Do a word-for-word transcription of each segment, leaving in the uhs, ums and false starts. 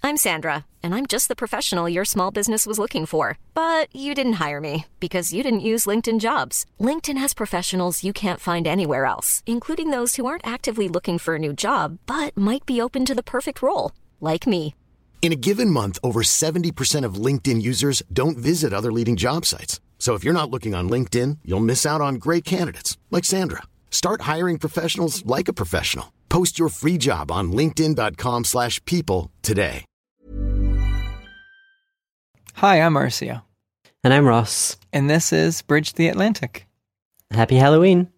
I'm Sandra, and I'm just the professional your small business was looking for. But you didn't hire me because you didn't use LinkedIn Jobs. LinkedIn has professionals you can't find anywhere else, including those who aren't actively looking for a new job, but might be open to the perfect role, like me. In a given month, over seventy percent of LinkedIn users don't visit other leading job sites. So if you're not looking on LinkedIn, you'll miss out on great candidates like Sandra. Start hiring professionals like a professional. Post your free job on linkedin.com slash people today. Hi, I'm Marcio. And I'm Ross. And this is Bridge the Atlantic. Happy Halloween.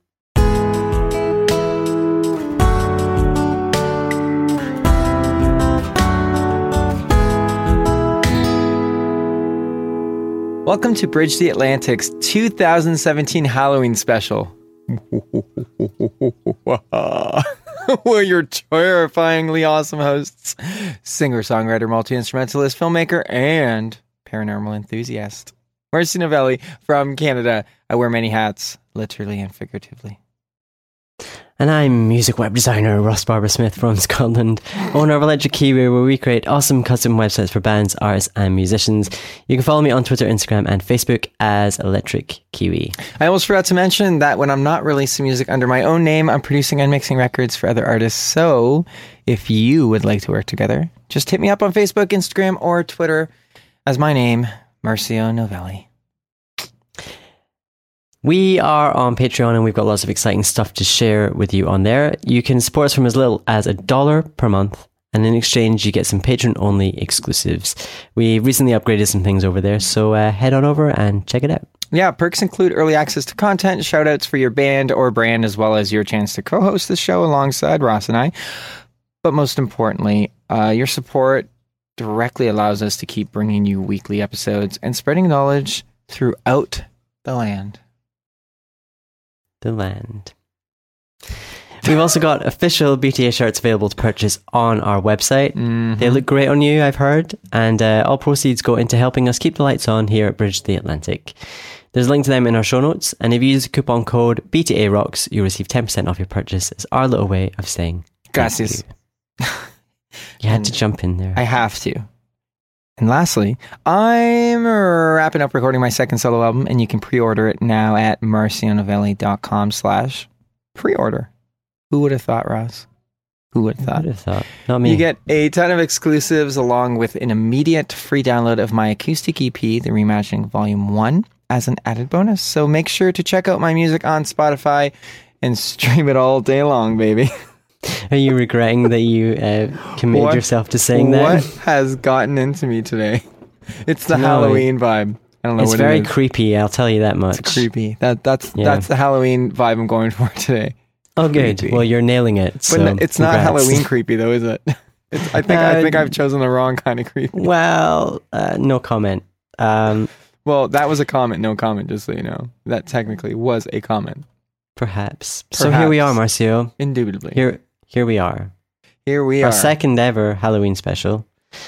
Welcome to Bridge the Atlantic's two thousand seventeen Halloween special. We're your terrifyingly awesome hosts, singer, songwriter, multi-instrumentalist, filmmaker, and paranormal enthusiast. Marcy Novelli from Canada. I wear many hats, literally and figuratively. And I'm music web designer Ross Barber-Smith from Scotland, owner of Electric Kiwi, where we create awesome custom websites for bands, artists, and musicians. You can follow me on Twitter, Instagram, and Facebook as Electric Kiwi. I almost forgot to mention that when I'm not releasing music under my own name, I'm producing and mixing records for other artists. So if you would like to work together, just hit me up on Facebook, Instagram, or Twitter as my name, Marcio Novelli. We are on Patreon and we've got lots of exciting stuff to share with you on there. You can support us from as little as a dollar per month, and in exchange you get some patron-only exclusives. We recently upgraded some things over there, so uh, head on over and check it out. Yeah, perks include early access to content, shout-outs for your band or brand, as well as your chance to co-host the show alongside Ross and I. But most importantly, uh, your support directly allows us to keep bringing you weekly episodes and spreading knowledge throughout the land. The land. We've also got official B T A shirts available to purchase on our website. Mm-hmm. They look great on you, I've heard, and uh, all proceeds go into helping us keep the lights on here at Bridge the Atlantic. There's a link to them in our show notes, and if you use the coupon code B T A rocks, you'll receive ten percent off your purchase. It's our little way of saying gracias. You, you had to jump in there. I have to. And lastly, I'm wrapping up recording my second solo album, and you can pre-order it now at marcionovelli.com slash pre-order. Who would have thought, Ross? Who would have thought? Who would have thought? Not me. You get a ton of exclusives along with an immediate free download of my acoustic E P, The Reimagining Volume one, as an added bonus. So make sure to check out my music on Spotify and stream it all day long, baby. Are you regretting that you uh, committed what, yourself to saying that? What has gotten into me today? It's the no, Halloween vibe. I don't know it's what very it is. creepy, I'll tell you that much. It's creepy. That that's yeah. that's the Halloween vibe I'm going for today. Oh, good. Creepy. Well, you're nailing it. But so no, it's congrats. not Halloween creepy, though, is it? It's, I think uh, I think I've chosen the wrong kind of creepy. Well, uh, no comment. Um, well, that was a comment, no comment. Just so you know, that technically was a comment. Perhaps. Perhaps. So here we are, Marcio. Indubitably. Here. Here we are. Here we Our are. Our second ever Halloween special.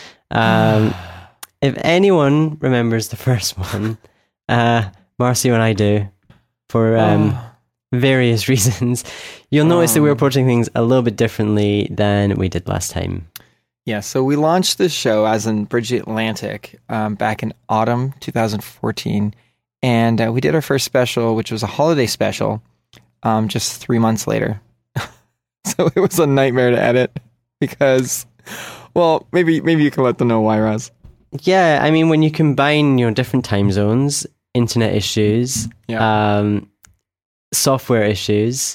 Um, if anyone remembers the first one, uh, Marcio and I do, for um, oh. various reasons, you'll notice um, that we're approaching things a little bit differently than we did last time. Yeah, so we launched this show as in Bridge the Atlantic um, back in autumn twenty fourteen, and uh, we did our first special, which was a holiday special, um, just three months later. So it was a nightmare to edit because, well, maybe maybe you can let them know why, Ross. Yeah, I mean, when you combine, you know, different time zones, internet issues, yeah. um, software issues,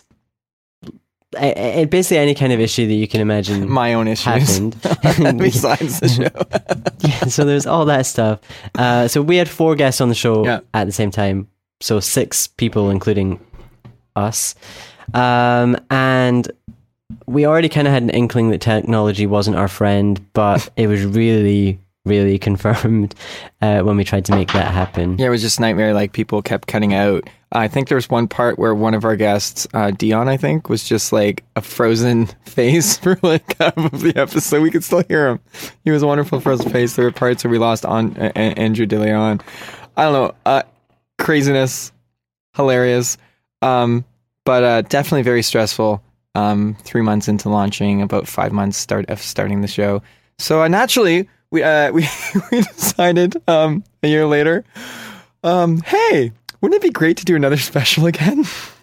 I, I, basically any kind of issue that you can imagine. My own issues. Happened. Besides the show. Yeah, so there's all that stuff. Uh, so we had four guests on the show yeah. at the same time. So six people, including us. Um, and we already kind of had an inkling that technology wasn't our friend, but it was really, really confirmed uh, when we tried to make that happen. Yeah, it was just nightmare. Like, people kept cutting out. I think there was one part where one of our guests, uh, Dion, I think, was just like a frozen face for like half of the episode. We could still hear him. He was a wonderful frozen face. There were parts where we lost on uh, Andrew DeLeon. I don't know. Uh, craziness. Hilarious. Um, but uh, definitely very stressful. Um, three months into launching, about five months start of starting the show. So uh, naturally, we uh, we we decided um, a year later. Um, hey, wouldn't it be great to do another special again?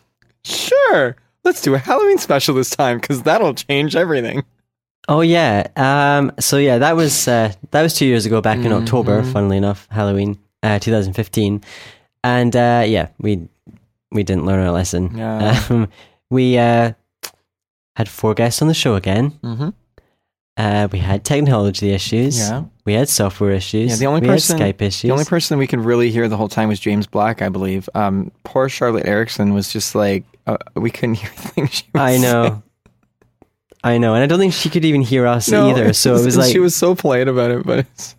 Sure, let's do a Halloween special this time because that'll change everything. Oh yeah. Um. So yeah, that was uh, that was two years ago, back in mm-hmm. October. Funnily enough, Halloween, uh, twenty fifteen, and uh, yeah, we we didn't learn our lesson. Yeah. Um, we uh, had four guests on the show again. Mm-hmm. Uh, we had technology issues. Yeah. We had software issues. Yeah. The only we person, had Skype issues. The only person we could really hear the whole time was James Black, I believe. Um, poor Charlotte Erickson was just like uh, we couldn't hear things she was I know. saying. I know, and I don't think she could even hear us no, either. So it was like she was so polite about it, but it's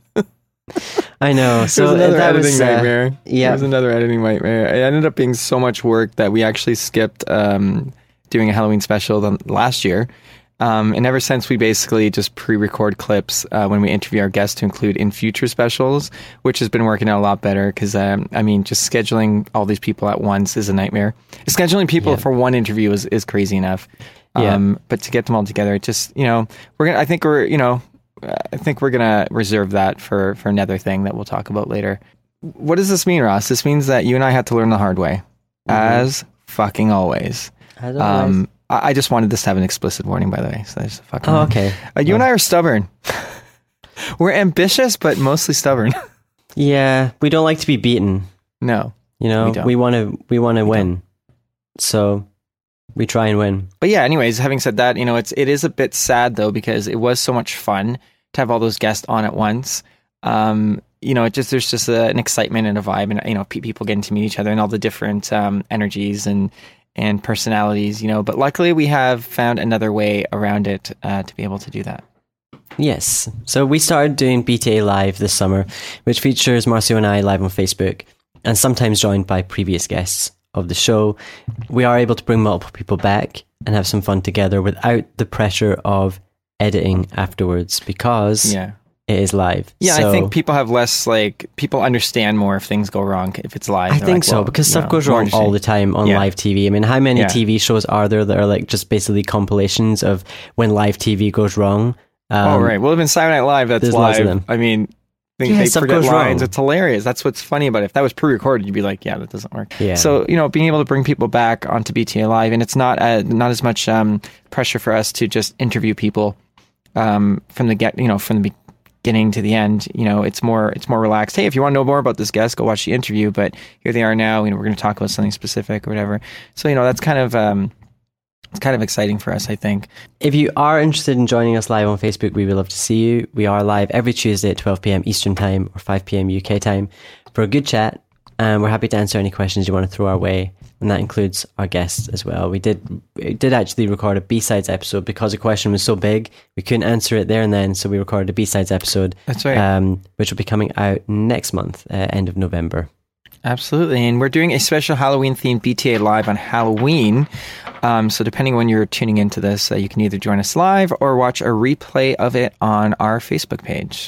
I know. So it was another that editing was, nightmare. Uh, yeah, it was another editing nightmare. It ended up being so much work that we actually skipped um, doing a Halloween special the, last year. Um, and ever since, we basically just pre-record clips uh, when we interview our guests to include in future specials, which has been working out a lot better because, um, I mean, just scheduling all these people at once is a nightmare. Scheduling people yeah. for one interview is, is crazy enough. Yeah. Um, but to get them all together, it just, you know, we're gonna, I think we're, you know, I think we're going to reserve that for, for another thing that we'll talk about later. What does this mean, Ross? This means that you and I had to learn the hard way, mm-hmm. as fucking always. As always. Um, I just wanted this to have an explicit warning, by the way. So that's fucking. Oh, okay. Uh, you oh. and I are stubborn. We're ambitious, but mostly stubborn. Yeah, we don't like to be beaten. No, you know, we want to. We want to win. Don't. So we try and win. But yeah, anyways, having said that, you know, it's it is a bit sad though because it was so much fun to have all those guests on at once. Um, you know, it just there's just a, an excitement and a vibe, and you know, pe- people getting to meet each other and all the different um, energies and. and personalities, you know, but luckily we have found another way around it uh, to be able to do that. Yes. So we started doing B T A Live this summer, which features Marcio and I live on Facebook, and sometimes joined by previous guests of the show. We are able to bring multiple people back and have some fun together without the pressure of editing afterwards because yeah. it is live. Yeah, so, I think people have less, like, people understand more if things go wrong if it's live. I They're think like, so, well, because stuff know, goes wrong all the time on yeah. live T V. I mean, how many yeah. T V shows are there that are like just basically compilations of when live T V goes wrong? Um, oh, right. Well, even Saturday Night Live, that's live. I mean, they, yeah, they forget lines. Wrong. It's hilarious. That's what's funny about it. If that was pre-recorded, you'd be like, yeah, that doesn't work. Yeah. So, you know, being able to bring people back onto B T A Live, and it's not uh, not as much um, pressure for us to just interview people um, from the get, you know, from the beginning to the end. You know, it's more it's more relaxed. Hey, if you want to know more about this guest, go watch the interview. But here they are now. You know, we're going to talk about something specific or whatever. So, you know, that's kind of um, it's kind of exciting for us, I think. If you are interested in joining us live on Facebook, we would love to see you. We are live every Tuesday at twelve p.m. Eastern Time or five p.m. U K time for a good chat. And we're happy to answer any questions you want to throw our way. And that includes our guests as well. We did we did actually record a B-Sides episode because the question was so big. We couldn't answer it there and then. So we recorded a B-Sides episode. That's right. Um, which will be coming out next month, uh, end of November. Absolutely. And we're doing a special Halloween-themed B T A Live on Halloween. Um, so depending when you're tuning into this, uh, you can either join us live or watch a replay of it on our Facebook page.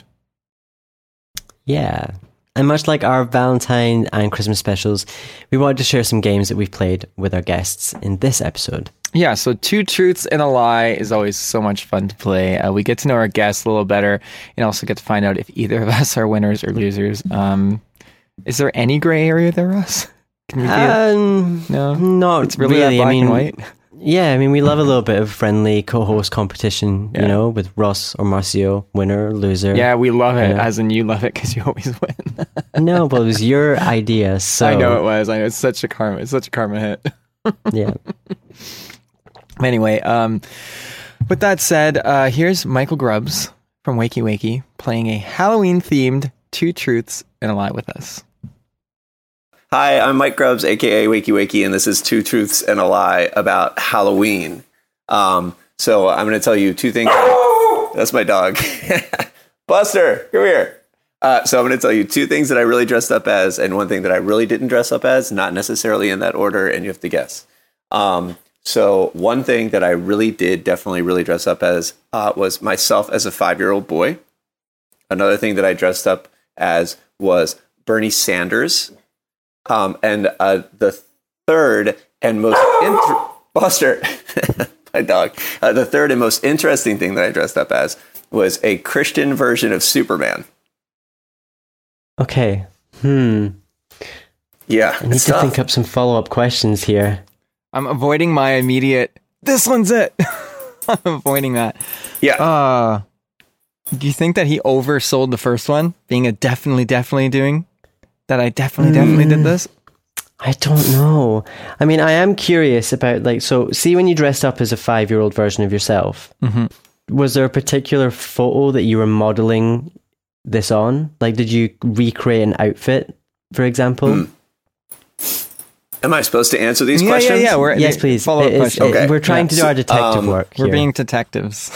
Yeah. And much like our Valentine and Christmas specials, we wanted to share some games that we've played with our guests in this episode. Yeah, so Two Truths and a Lie is always so much fun to play. Uh, we get to know our guests a little better and also get to find out if either of us are winners or losers. Um, is there any gray area there, Russ? Can we um, no, not it's really, really. that black I mean, and white. Yeah, I mean, we love a little bit of friendly co-host competition, yeah. you know, with Ross or Marcio, winner, loser. Yeah, we love it, you know? As in you love it because you always win. No, but it was your idea, so... I know it was. I know, it's such a karma. It's such a karma hit. Yeah. Anyway, um, with that said, uh, here's Michael Grubbs from Wakey Wakey playing a Halloween-themed Two Truths and a Lie with us. Hi, I'm Mike Grubbs, aka Wakey Wakey, and this is Two Truths and a Lie about Halloween. Um, so I'm going to tell you two things. That's my dog. Buster, come here. Uh, so I'm going to tell you two things that I really dressed up as and one thing that I really didn't dress up as, not necessarily in that order, and you have to guess. Um, so one thing that I really did definitely really dress up as uh, was myself as a five-year-old boy. Another thing that I dressed up as was Bernie Sanders. Um, and uh, the third and most inter- Buster, my dog. Uh, the third and most interesting thing that I dressed up as was a Christian version of Superman. Okay. Hmm. Yeah. I need to tough. think up some follow-up questions here. I'm avoiding my immediate, this one's it. I'm avoiding that. Yeah. Uh, do you think that he oversold the first one, being a definitely, definitely doing? That I definitely, definitely did this? I don't know. I mean, I am curious about, like, so see when you dressed up as a five-year-old version of yourself, Mm-hmm. was there a particular photo that you were modeling this on? Like, did you recreate an outfit, for example? Mm. Am I supposed to answer these Yeah, questions? yeah, yeah. We're, Yes, please. Follow up It is- question. it- Okay. We're trying Yeah. to do our detective Um, work We're here. being detectives.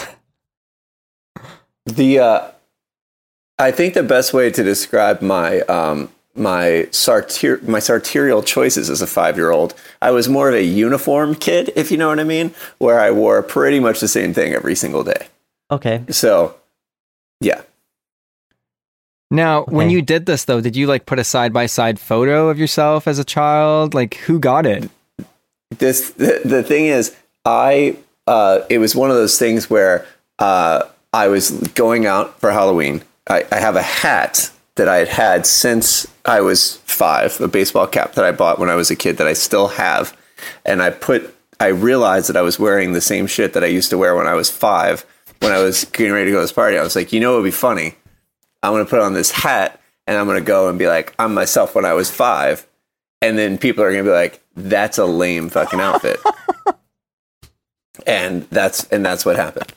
The uh, I think the best way to describe my um, my sartir- my sartorial choices as a five-year-old, I was more of a uniform kid, if you know what I mean, where I wore pretty much the same thing every single day. Okay. So, yeah. Now, when Okay. you did this, though, did you like put a side by side photo of yourself as a child? Like, who got it? This the, the thing is, I uh, it was one of those things where uh, I was going out for Halloween. I, I have a hat that I had had since I was five, a baseball cap that I bought when I was a kid that I still have, and I put. I realized that I was wearing the same shit that I used to wear when I was five. When I was getting ready to go to this party, I was like, you know, what would be funny. I'm going to put on this hat and I'm going to go and be like, I'm myself when I was five. And then people are going to be like, that's a lame fucking outfit. and that's, and that's what happened.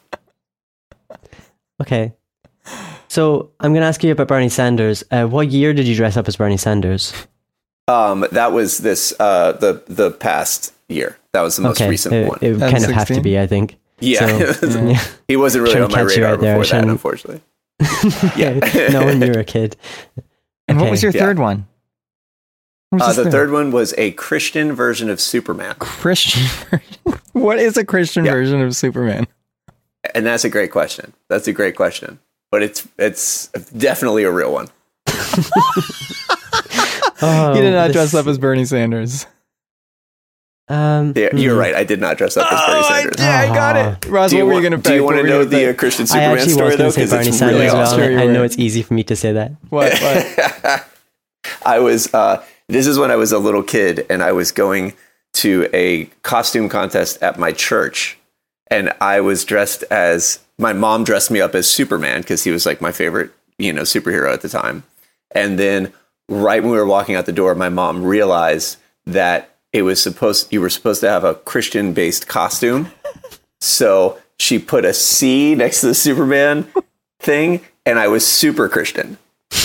Okay. So I'm going to ask you about Bernie Sanders. Uh, what year did you dress up as Bernie Sanders? Um, that was this, uh, the, the past year. That was the most Okay. recent It, one. it would That kind was of have to sixteen? be, I think. yeah. So, yeah. He wasn't really Trying on to my catch you radar out there, before that, trying- unfortunately. yeah. No, when you were a kid. And what Okay. was your Yeah. third one? What was Uh, this the third one was a Christian version of Superman. Christian version. What is a Christian Yeah. version of Superman? And that's a great question. That's a great question. But it's, it's definitely a real one. Oh, He did not this- dress up as Bernie Sanders. Um, Yeah, you're hmm. right. I did not dress up as Bernie Sanders. yeah, I got it. Ross, Do you what were want, you going to do pick? you want What to were know you gonna the uh, pick? Christian I Superman actually story, was though? going to say Because Bernie it's Sanders really as well. awesome. Sure you I know were. it's easy for me to say that. What? what? I was, uh, this is when I was a little kid, and I was going to a costume contest at my church, and I was dressed as, my mom dressed me up as Superman, because he was like my favorite, you know, superhero at the time. And then right when we were walking out the door, my mom realized that it was supposed, you were supposed to have a Christian-based costume. So she put a C next to the Superman thing, and I was super Christian.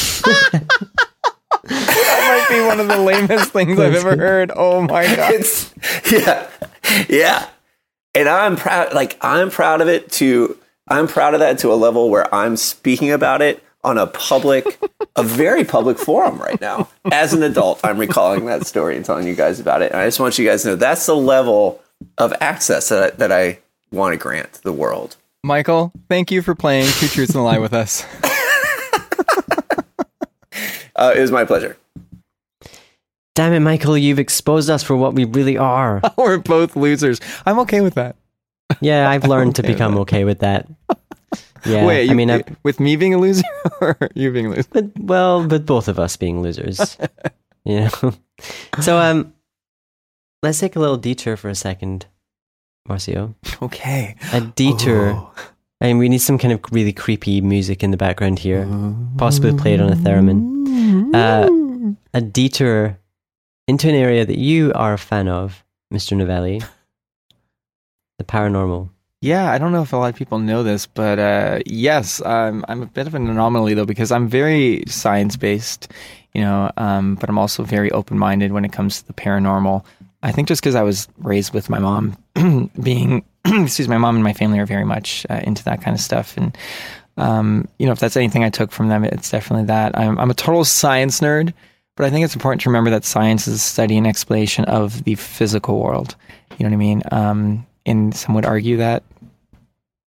That might be one of the lamest things I've ever heard. Oh my god. It's yeah, yeah, and I'm proud. Like I'm proud of it. To I'm proud of that to a level where I'm speaking about it on a public, a very public forum right now. As an adult, I'm recalling that story and telling you guys about it. And I just want you guys to know that's the level of access that I, that I want to grant the world. Michael, thank you for playing Two Truths and a Lie with us. Uh, it was my pleasure. Damn it, Michael, you've exposed us for what we really are. We're both losers. I'm okay with that. Yeah, I've learned to Okay, become then. okay with that. Yeah, Wait, you, I mean, I, with me being a loser or you being a loser? but, well, with both of us being losers. You know? So, um, let's take a little detour for a second, Marcio. Okay. A detour. Oh. I mean, we need some kind of really creepy music in the background here, possibly played on a theremin. Uh, a detour into an area that you are a fan of, Mister Novelli. The paranormal. Yeah, I don't know if a lot of people know this, but uh, yes, um, I'm a bit of an anomaly though because I'm very science-based, you know, um, but I'm also very open-minded when it comes to the paranormal. I think just because I was raised with my mom being, excuse me, my mom and my family are very much uh, into that kind of stuff. And, um, you know, if that's anything I took from them, it's definitely that. I'm, I'm a total science nerd, but I think it's important to remember that science is a study and explanation of the physical world. You know what I mean? Um, and some would argue that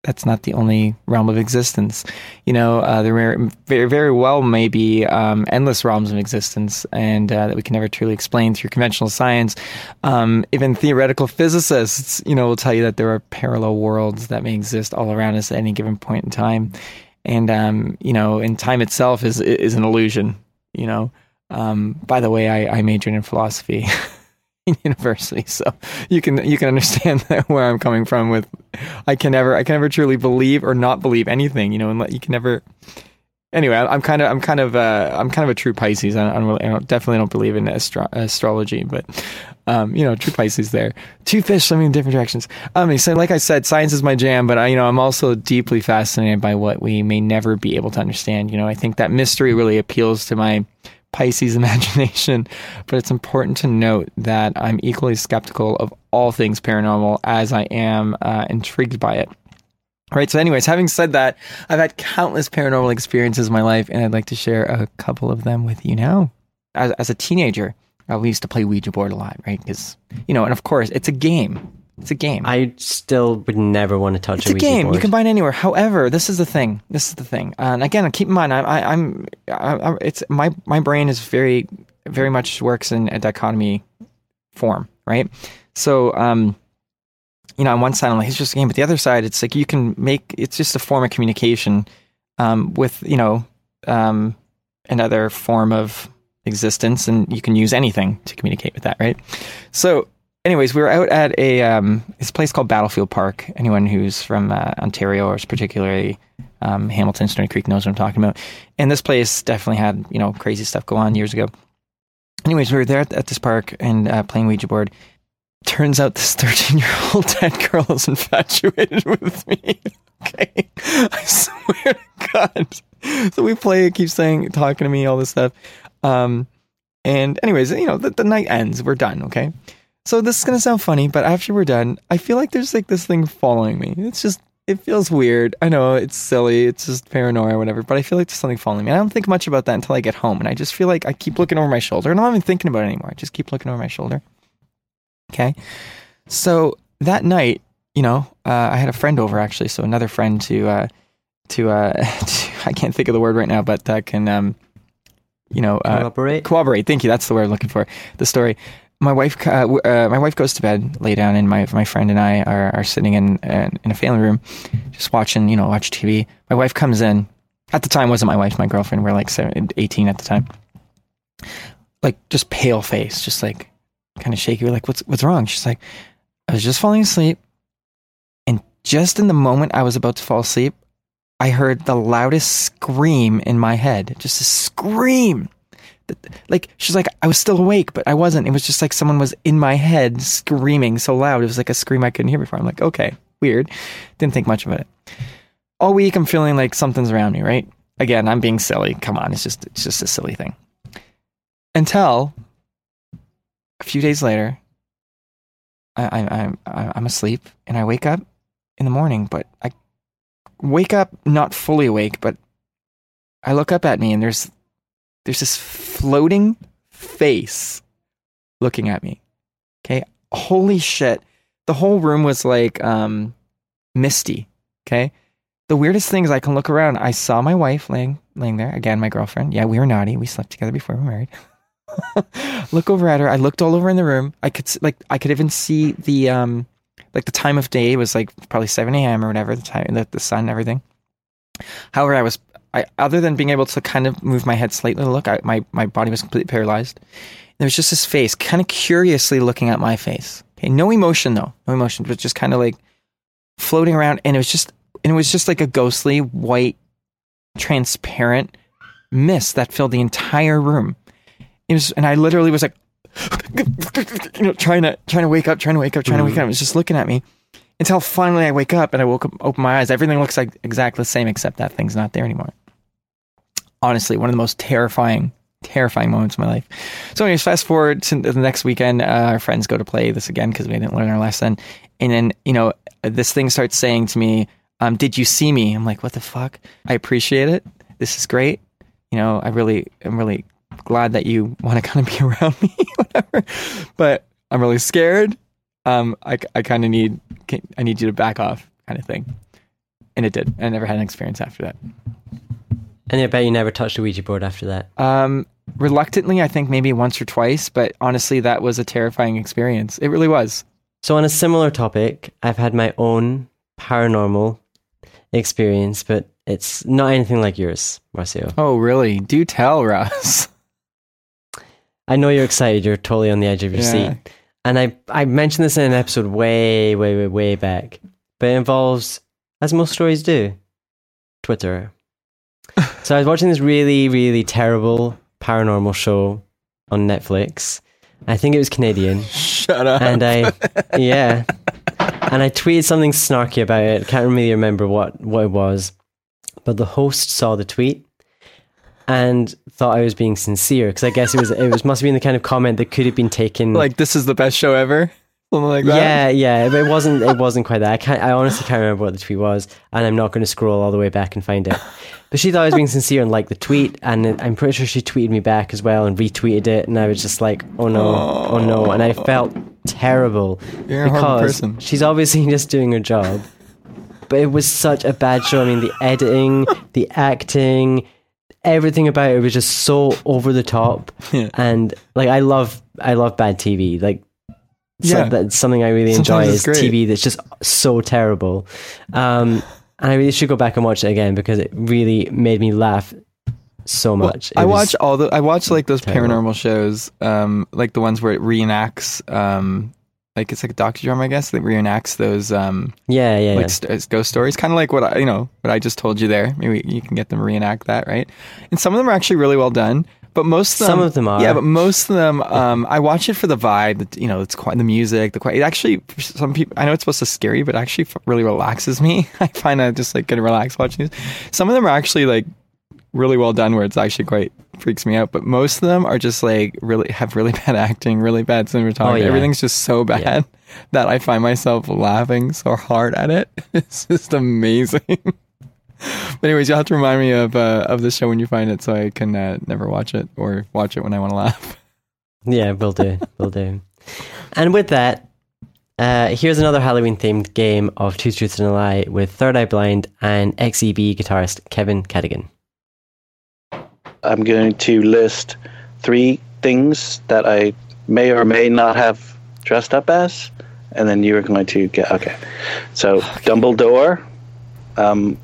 that's not the only realm of existence. You know, uh, there are very, very well may be um, endless realms of existence, and uh, that we can never truly explain through conventional science. Um, even theoretical physicists, you know, will tell you that there are parallel worlds that may exist all around us at any given point in time. And, um, you know, and time itself is is an illusion, you know. Um, by the way, I, I majored in philosophy in university, so you can you can understand where I'm coming from with I can never I can never truly believe or not believe anything, you know, and you can never. Anyway, I'm kind of I'm kind of uh, I'm kind of a true Pisces. I don't, I don't definitely don't believe in astro- astrology, but um, you know, true Pisces there. Two fish swimming in different directions. Um, so like I said, science is my jam, but I, you know, I'm also deeply fascinated by what we may never be able to understand. You know, I think that mystery really appeals to my Pisces imagination, but it's important to note that I'm equally skeptical of all things paranormal as I am uh, intrigued by it. All right, so anyways, having said that, I've had countless paranormal experiences in my life, and I'd like to share a couple of them with you now. As, as a teenager, uh, we used to play Ouija board a lot, right? Because, you know, and of course, it's a game. It's a game. I still would never want to touch it's a a Ouija game. board. You can buy it anywhere. However, this is the thing. This is the thing. Uh, and again, keep in mind, I, I, I'm, I, I, it's my my brain is very, very much works in a dichotomy form, right? So, um, you know, on one side, I'm like, it's just a game, but the other side, it's like you can make it's just a form of communication um, with, you know, um, another form of existence, and you can use anything to communicate with that, right? So. Anyways, we were out at a um, this place called Battlefield Park. Anyone who's from uh, Ontario, or particularly um, Hamilton, Stony Creek, knows what I'm talking about. And this place definitely had, you know, crazy stuff go on years ago. Anyways, we were there at, at this park and uh, playing Ouija board. Turns out this thirteen-year-old dead girl is infatuated with me. Okay, I swear to God. So we play. It keeps saying, talking to me, all this stuff. Um, and anyways, you know, the, the night ends. We're done. Okay. So this is going to sound funny, but after we're done, I feel like there's like this thing following me. It's just, it feels weird. I know it's silly. It's just paranoia or whatever, but I feel like there's something following me. I don't think much about that until I get home. And I just feel like I keep looking over my shoulder. I'm not even thinking about it anymore. I just keep looking over my shoulder. Okay. So that night, you know, uh, I had a friend over actually. So another friend to, uh, to, uh, to, I can't think of the word right now, but that can, um, you know, uh, Corroborate? Corroborate. Thank you. That's the word I'm looking for. The story. My wife, uh, uh, my wife goes to bed, lay down, and my my friend and I are, are sitting in uh, in a family room, just watching, you know, watch T V. My wife comes in. At the time, wasn't my wife, my girlfriend. We're like seven, eighteen at the time. Like just pale face, just like kind of shaky. We're like, what's what's wrong? She's like, I was just falling asleep, and just in the moment I was about to fall asleep, I heard the loudest scream in my head. Just a scream. Like, she's like, I was still awake, but I wasn't. It was just like someone was in my head screaming so loud. It was like a scream I couldn't hear before. I'm like, okay, weird. Didn't think much about it. All week I'm feeling like something's around me, right? Again, I'm being silly. Come on, it's just it's just a silly thing. Until a few days later, I, I, I'm I'm asleep and I wake up in the morning, but I wake up not fully awake, but I look up at me and there's There's this floating face looking at me. Okay. Holy shit. The whole room was like um, misty. Okay. The weirdest thing is I can look around. I saw my wife laying laying there. Again, my girlfriend. Yeah, we were naughty. We slept together before we were married. Look over at her. I looked all over in the room. I could like I could even see the um like the time of day was like probably seven a.m. or whatever, the time, the, the sun and everything. However, I was I, other than being able to kind of move my head slightly to look, I, my, my body was completely paralyzed. There was just this face kind of curiously looking at my face. Okay, no emotion though, no emotion, but just kind of like floating around. And it was just, and it was just like a ghostly white, transparent mist that filled the entire room. It was, and I literally was like, you know, trying to, trying to wake up, trying to wake up, trying mm-hmm. to wake up. It was just looking at me. Until finally I wake up and I woke up, open my eyes. Everything looks like exactly the same, except that thing's not there anymore. Honestly, one of the most terrifying, terrifying moments of my life. So anyways, fast forward to the next weekend, uh, our friends go to play this again because we didn't learn our lesson. And then, you know, this thing starts saying to me, um, did you see me? I'm like, what the fuck? I appreciate it. This is great. You know, I really, I'm really glad that you want to kind of be around me, whatever. But I'm really scared. Um, I, I kind of need, I need you to back off kind of thing. and it did. I never had an experience after that. And I bet you never touched a Ouija board after that. Um, reluctantly, I think maybe once or twice, but honestly, that was a terrifying experience. It really was. So on a similar topic, I've had my own paranormal experience, but it's not anything like yours, Marcio. Oh, really? Do tell, Russ. I know you're excited. You're totally on the edge of your Yeah. seat. And I, I mentioned this in an episode way, way, way, way back, but it involves, as most stories do, Twitter. So I was watching this really, really terrible paranormal show on Netflix. I think it was Canadian. Shut up. And I, yeah. And I tweeted something snarky about it. Can't really remember what, what it was. But the host saw the tweet and thought I was being sincere, because I guess it was it was must have been the kind of comment that could have been taken Like, this is the best show ever? Something like that? yeah, yeah, but it wasn't. It wasn't quite that. I can't. I honestly can't remember what the tweet was, and I'm not going to scroll all the way back and find it. But she thought I was being sincere and liked the tweet, and I'm pretty sure she tweeted me back as well and retweeted it, and I was just like, oh no, oh, oh no, and I felt terrible. You're a horrible person. She's obviously just doing her job, but it was such a bad show. I mean, the editing, the acting, everything about it was just so over the top, Yeah. and like I love, I love bad T V, like. So Yeah. that's something I really Sometimes enjoy it's is great. T V that's just so terrible. Um, and I really should go back and watch it again because it really made me laugh so much. It I was- watch all the I watch like those terrible. paranormal shows, um, like the ones where it reenacts, um, like it's like a docudrama, I guess, that reenacts those, um, Yeah, yeah, like yeah. st- ghost stories, kind of like what I, you know, what I just told you there. Maybe you can get them to reenact that, right? And some of them are actually really well done, but most of them, Some of them are. yeah, but most of them, um, I watch it for the vibe. The, you know, it's quite the music, the quiet. It actually, for some people, I know it's supposed to scare you, but it actually f- really relaxes me. I find I just like get relaxed watching these. Some of them are actually like really well done, where it's actually quite freaks me out. But most of them are just like really have really bad acting, really bad cinematography. Oh, yeah. Everything's just so bad Yeah. that I find myself laughing so hard at it. It's just amazing. But anyways, you'll have to remind me of uh, of the show when you find it, so I can uh, never watch it or watch it when I want to laugh. Yeah, will do, will do. And with that, uh, here's another Halloween themed game of Two Truths and a Lie with Third Eye Blind and X E B guitarist Kevin Cadigan. I'm going to list three things that I may or may not have dressed up as, and then you are going to get okay. So Dumbledore, um,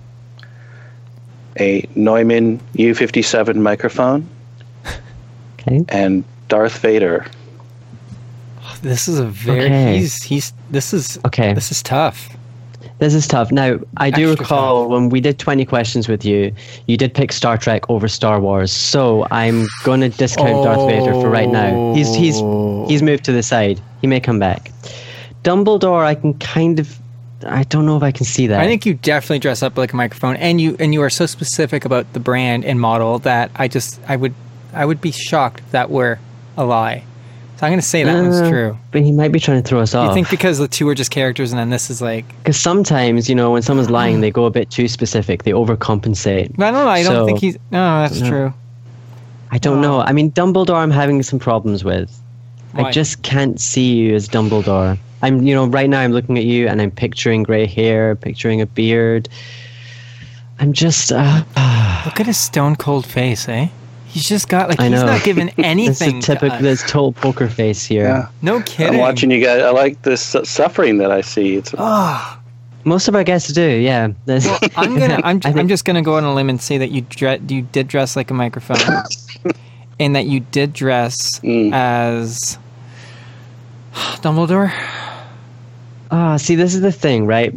a Neumann U fifty-seven microphone, Okay. and Darth Vader. This is a very Okay. he's he's this is Okay. this is tough. This is tough. Now, I do Extra recall tough. when we did twenty questions with you, you did pick Star Trek over Star Wars. So I'm going to discount Darth Vader for right now. He's he's he's moved to the side. He may come back. Dumbledore, I can kind of, I don't know if I can see that. I think you definitely dress up like a microphone, and you and you are so specific about the brand and model that I just I would I would be shocked if that were a lie. So I'm going to say that one's Uh, true. But he might be trying to throw us You off. think because the two are just characters, and then this is like Because sometimes, you know, when someone's lying, they go a bit too specific. They overcompensate. I don't know. I don't So- think he's no. That's No. true. I don't know. I mean, Dumbledore, I'm having some problems with. Why? I just can't see you as Dumbledore. I'm, you know, right now I'm looking at you and I'm picturing grey hair, picturing a beard. I'm just, uh, Look at his stone cold face, eh? He's just got like I he's know. not given it's anything. a to typical, us. this total poker face here. No kidding. I'm watching you guys. I like this su- suffering that I see. It's Ah. Most of our guests do, yeah. There's- Well, I'm gonna. I'm. I think- I'm just gonna go on a limb and say that you dre- you did dress like a microphone, and that you did dress Mm. as Dumbledore. Ah, see, this is the thing, right?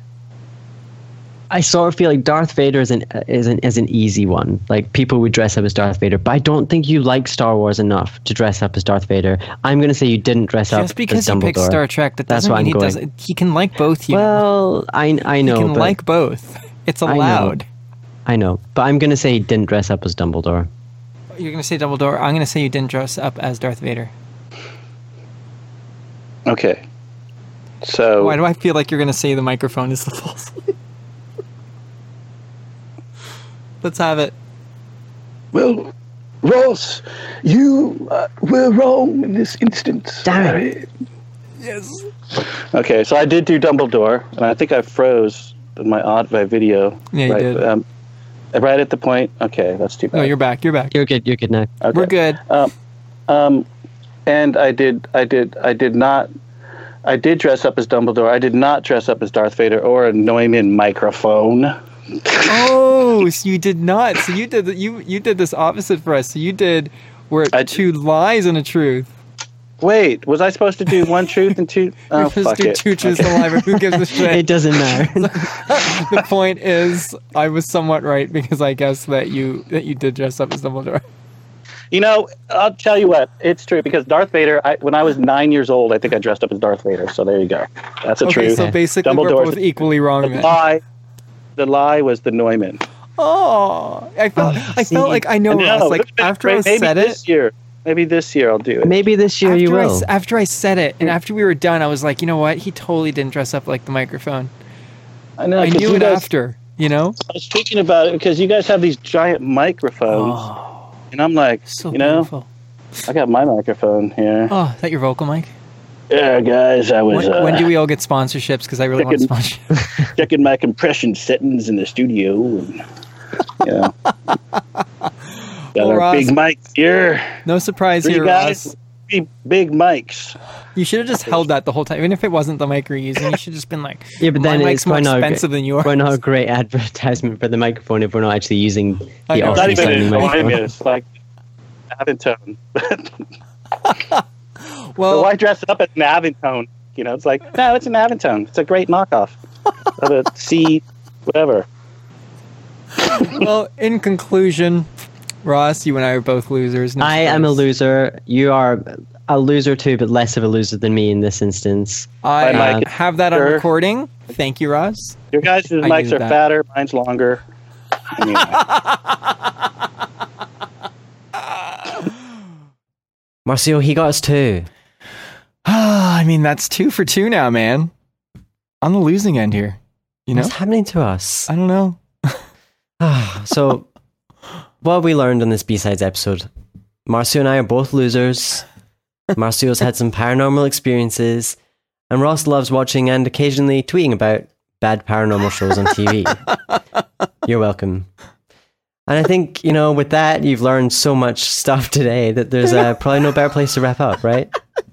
I sort of feel like Darth Vader is an is an is an easy one. Like people would dress up as Darth Vader, but I don't think you like Star Wars enough to dress up as Darth Vader. I'm going to say you didn't dress up Just because as he Dumbledore. picked Star Trek, that That's doesn't what mean he I'm going. doesn't. He can like both. You. Well, I I he know, can but like both. It's know. allowed. I know, but I'm going to say he didn't dress up as Dumbledore. You're gonna say Dumbledore. I'm gonna say you didn't dress up as Darth Vader. okay. So Why do I feel like you're gonna say the microphone is the false one? Let's have it. well, Ross, you uh, were wrong in this instance. Damn it. Yes. Okay, so I did do Dumbledore, and I think I froze my audio, my video. Yeah, you right, did. Um, right at the point. Okay, that's too bad. No, you're back. You're back. You're good. You're good now. Okay. We're good. Um, um, and I did, I did, I did not, I did dress up as Dumbledore. I did not dress up as Darth Vader or a Neumann microphone. Oh, so you did not. So you did the, you you did this opposite for us. So you did where I two lies and a truth. Wait, was I supposed to do one truth and two? Oh, You're supposed fuck to do it. two truths and a lie, but who gives a shit? It doesn't matter. The point is, I was somewhat right because I guessed that you that you did dress up as Dumbledore. You know, I'll tell you what, it's true because Darth Vader. I, when I was nine years old, I think I dressed up as Darth Vader. So there you go. That's a Okay, truth. so basically we're Dumbledore's both equally wrong the then. lie. The lie was the Neumann. Oh, I felt I see. felt like I know. No, Ross, like it would've been after I great. maybe said this it, year. Maybe this year I'll do it. Maybe this year after you I, will. s- after I said it, and after we were done, I was like, you know what? He totally didn't dress up like the microphone. I know. I 'cause knew you it guys- after. You know? I was thinking about it because you guys have these giant microphones, Oh, and I'm like, so you know, beautiful. I got my microphone here. Oh, is that your vocal mic? Yeah, guys, I was When, uh, when do we all get sponsorships? Because I really want a Chicken. sponsorship. checking my compression settings in the studio. And, you know, got Well, our Ross, big mics here. No surprise Three here, guys, Ross. three big mics. You should have just held that the whole time, even if it wasn't the mic you're using. You should have just been like, Yeah, but my then mic's it's more quite not, expensive than yours. we're not a great advertisement for the microphone if we're not actually using I the know. Not awesome even sounding in microphone. It's like Aventone. Well, So why dress it up as an Aventone? You know, it's like, no, it's an Aventone. It's a great knockoff of a C, whatever. well, in conclusion, Ross, you and I are both losers. No I am a surprise. loser. You are a loser too, but less of a loser than me in this instance. I I like it. have that on Sure. recording. Thank you, Ross. Your guys' mics use are that. fatter, mine's longer. Anyway. Marcio, he got us two. I mean, that's two for two now, man. On the losing end here. You know? What's happening to us? I don't know. So, what we learned on this B-Sides episode, Marcio and I are both losers. Marcio's had some paranormal experiences, and Ross loves watching and occasionally tweeting about bad paranormal shows on T V. You're welcome. And I think, you know, with that, you've learned so much stuff today that there's uh, probably no better place to wrap up, right?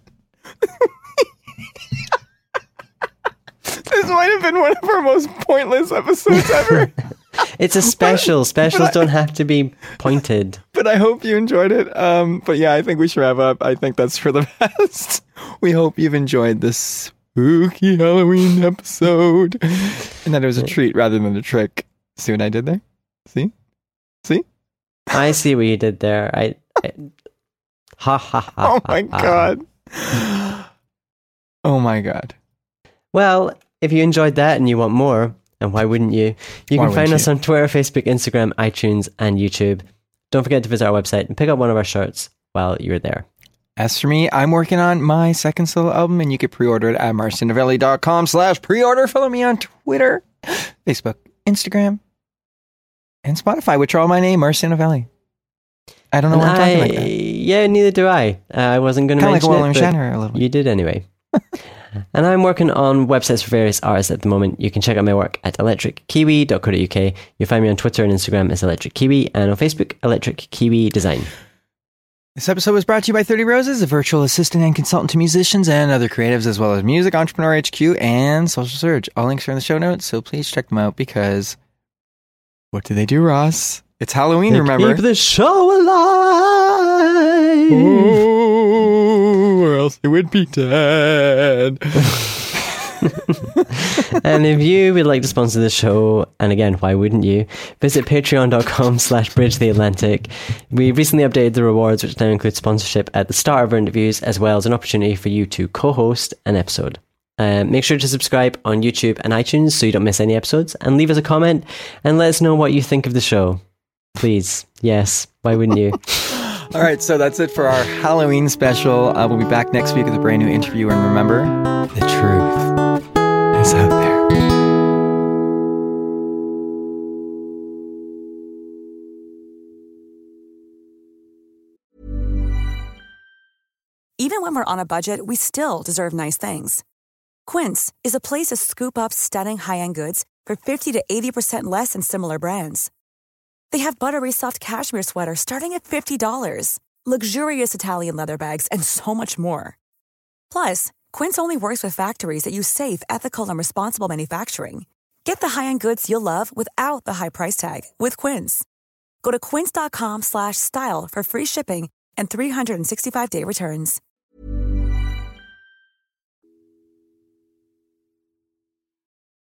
This might have been one of our most pointless episodes ever. It's a special. Specials don't have to be pointed. But I hope you enjoyed it. Um, but yeah, I think we should wrap up. I think that's for the best. We hope you've enjoyed this spooky Halloween episode. And that it was a treat rather than a trick. See what I did there? See? See? I see what you did there. I, I ha ha ha. Oh my ha, ha. god. Oh my god. Well, if you enjoyed that and you want more, and why wouldn't you? You Why can find wouldn't us you? on Twitter, Facebook, Instagram, iTunes, and YouTube. Don't forget to visit our website and pick up one of our shirts while you're there. As for me, I'm working on my second solo album, and you can pre-order it at marcinovelli.com slash pre-order. Follow me on Twitter, Facebook, Instagram, and Spotify, which are all my name, Marcio Novelli. I don't know why I'm talking like that. Yeah, neither do I. Uh, I wasn't going to Kind of like mention William it, but Shatner a little bit. you did anyway. And I'm working on websites for various artists at the moment. You can check out my work at electric kiwi dot co dot uk. You'll find me on Twitter and Instagram as Electric Kiwi, and on Facebook, Electric Kiwi Design. This episode was brought to you by thirty Roses, a virtual assistant and consultant to musicians and other creatives, as well as Music Entrepreneur H Q and Social Surge. All links are in the show notes, so please check them out because what do they do, Ross? It's Halloween, They remember? Keep the show alive! Oh, or else it would be dead. And if you would like to sponsor the show, and again, why wouldn't you, visit patreon.com slash bridge the Atlantic. We recently updated the rewards, which now include sponsorship at the start of our interviews, as well as an opportunity for you to co-host an episode. Um, make sure to subscribe on YouTube and iTunes so you don't miss any episodes, and leave us a comment and let us know what you think of the show. Please. Yes. Why wouldn't you? All right, so that's it for our Halloween special. Uh, we'll be back next week with a brand new interview, and remember, the truth is out there. Even when we're on a budget, we still deserve nice things. Quince is a place to scoop up stunning high-end goods for fifty to eighty percent less than similar brands. They have buttery soft cashmere sweaters starting at fifty dollars, luxurious Italian leather bags, and so much more. Plus, Quince only works with factories that use safe, ethical, and responsible manufacturing. Get the high-end goods you'll love without the high price tag with Quince. Go to quince.com slash style for free shipping and three sixty-five day returns.